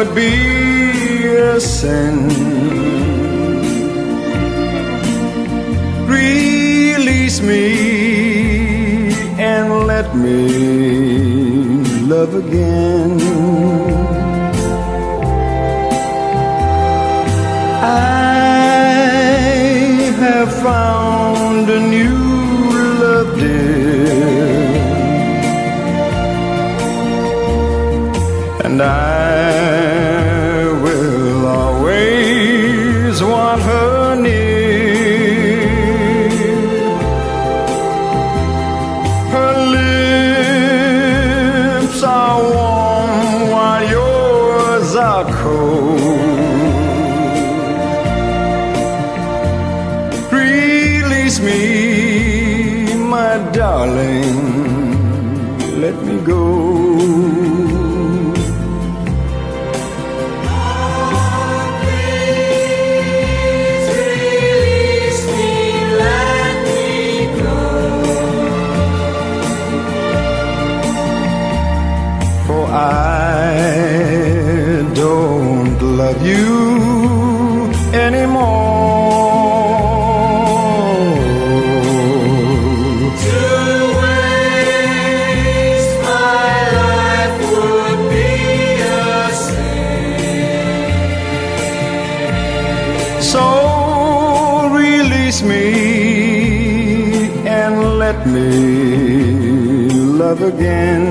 would be a sin. Release me and let me love again. I have found a new love, dear, and I will always want her near. Her lips are warm while yours are cold. Release me, my darling, let me go. I don't love you anymore. To waste my life would be a sin. So release me and let me love again.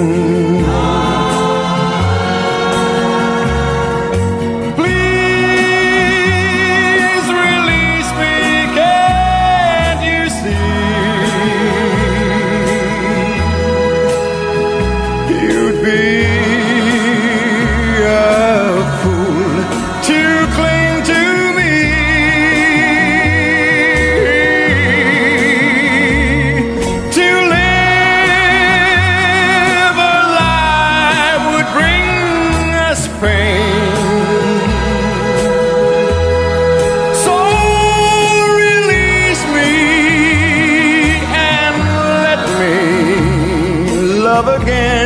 You'd be a fool to cling to me. To live alive would bring us pain. So release me and let me love again.